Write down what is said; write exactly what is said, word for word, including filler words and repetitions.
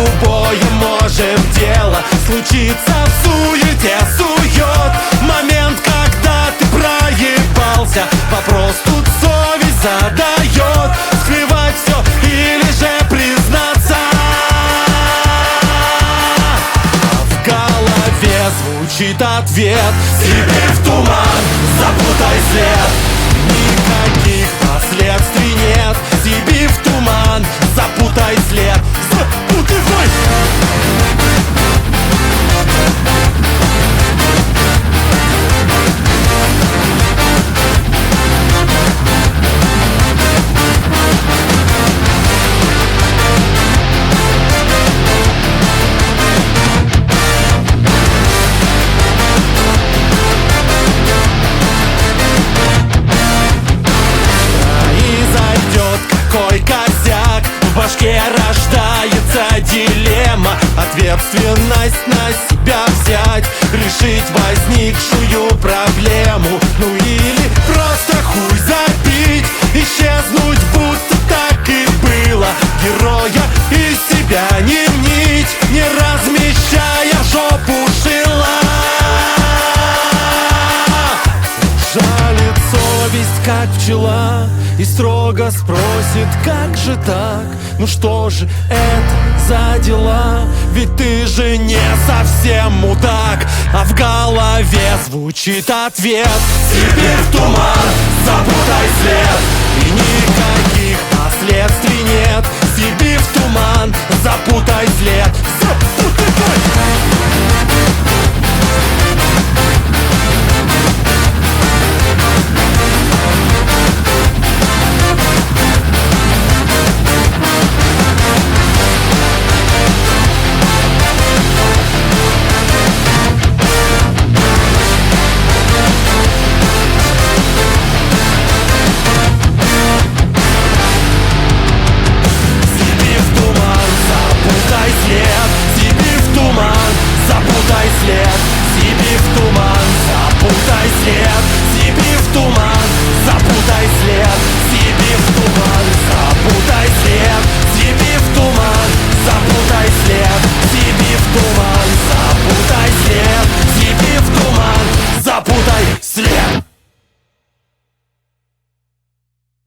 любое можем дело случиться в суете, сует момент, когда ты проебался. Вопрос тут совесть задает: скрывать все или же признаться? А в голове звучит ответ: себе в туман, запутай след. Никаких последствий нет. Себе в туман, запутай след. Запутывай! Какой косяк, в башке рождается дилемма. Ответственность на себя взять, решить возникшую проблему. Ну или просто хуй забить, исчезнуть, будто так и было. Героя из себя не мнить, не размещая в жопу шила. Жалит совесть, как пчела, и строго спросит: как же так? Ну что же это за дела? Ведь ты же не совсем мудак. А в голове звучит ответ: себе в туман, запутай след. И никаких последствий нет. Себе в туман, запутай след.